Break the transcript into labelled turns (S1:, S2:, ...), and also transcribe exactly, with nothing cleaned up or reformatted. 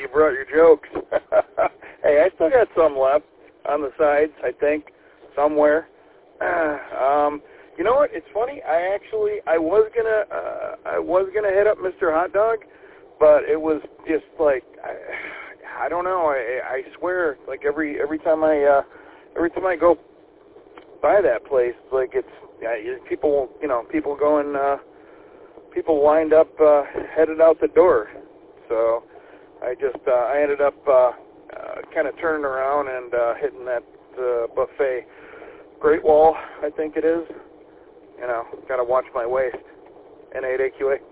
S1: you brought your jokes. Hey, I still got some left on the sides, I think, somewhere. Uh, um, you know what? It's funny. I actually, I was gonna, uh, I was gonna hit up Mister Hot Dog, but it was just like, I, I don't know. I, I swear, like every every time I, uh, every time I go by that place, like it's yeah, people, you know, people going, uh, people wind up uh, headed out the door. So I just, uh, I ended up uh, uh, kind of turning around and uh, hitting that uh, buffet. Great Wall, I think it is. You know, got to watch my waist. N eight A Q A.